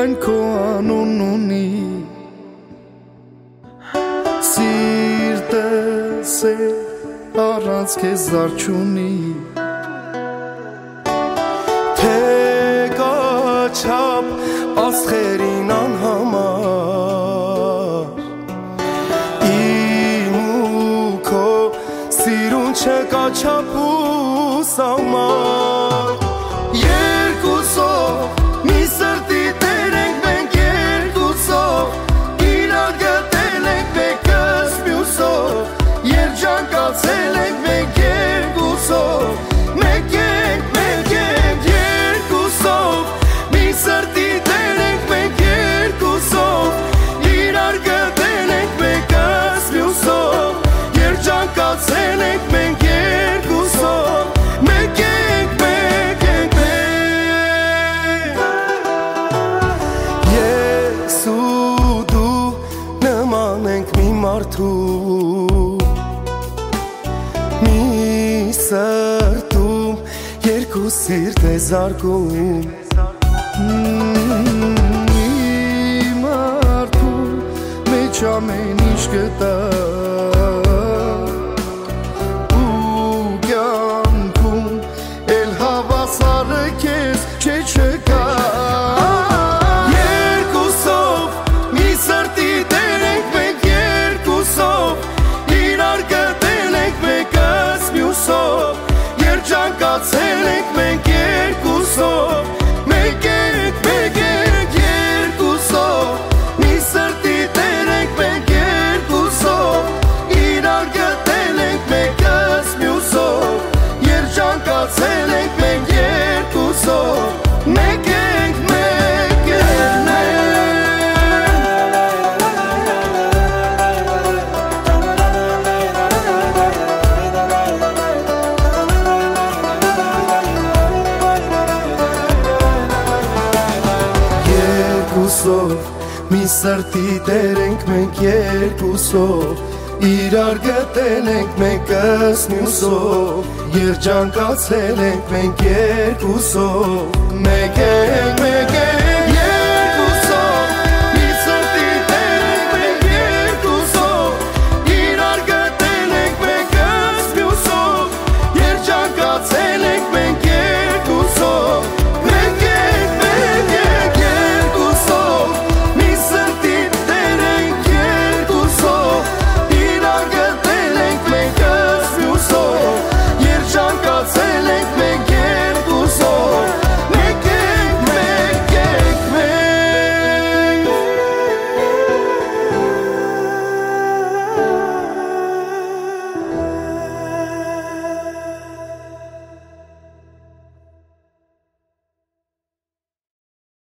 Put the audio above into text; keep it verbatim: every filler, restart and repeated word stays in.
միայն քո անունն ունի Սիրտս է առանց քեզ զարչունի Թե կաչապ աստղերին անհամար Իմ ու քո սիրուն չկա չափ ու սահման Երկուսով մի սրտի տեր ենք մենք երկուսով Իրար գտել ենք մեկս մյուսով Երջանկացել ենք մենք երկուսով Մեկ ենք, մեկ ենք երկուսով Մի սրտի տեր ենք մենք երկուսով Իրար գտել ենք մեկս մյուսով Երջանկացել ենք մենք երկուսով Մեկ ենք, մեկ ենք, մեկ Ես ու դու նման ենք մի մարդու Մի սրտում երկու սիրտ է զարգում Մի մարդու մեջ ամեն ինչ գտա Ու կյանքում էլ հավասարը քեզ չէ չկա Երկուսով մի սրտի տեր ենք մենք երկուսով Իրար գտել ենք մեկս մյուսով Երջանկացել ենք մենք երկուսով Մեկ ենք, մեկ ենք երկուսով Մի սրտի տեր ենք մենք երկուսով Իրար գտել ենք մեկս մյուսով Երջանկացել ենք մենք երկուսով Մեկ ենք, մեկ ենք, մեկ Երկուսով մի սրտի տեր ենք մենք երկուսով Իրար գտել ենք մեկս մյուսով Երջանկացել ենք մենք երկուսով Մեկ ենք, մեկ ենք